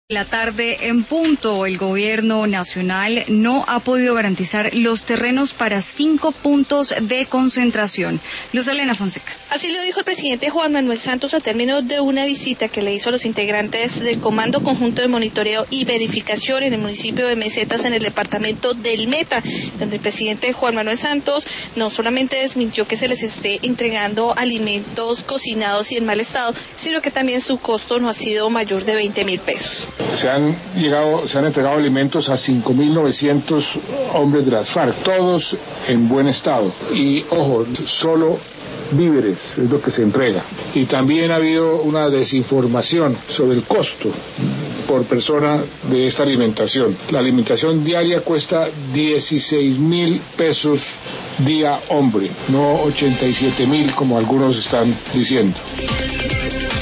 La tarde en punto, el gobierno nacional no ha podido garantizar los terrenos para 5 puntos de concentración. Luz Elena Fonseca. Así lo dijo el presidente Juan Manuel Santos al término de una visita que le hizo a los integrantes del Comando Conjunto de Monitoreo y Verificación en el municipio de Mesetas, en el departamento del Meta, donde el presidente Juan Manuel Santos no solamente desmintió que se les esté entregando alimentos cocinados y en mal estado, sino que también su costo no ha sido mayor de 20.000 pesos. Se han entregado alimentos a 5.900 hombres de las FARC, todos en buen estado. Y ojo, solo víveres es lo que se entrega. Y también ha habido una desinformación sobre el costo por persona de esta alimentación. La alimentación diaria cuesta 16.000 pesos día hombre, no 87.000 como algunos están diciendo.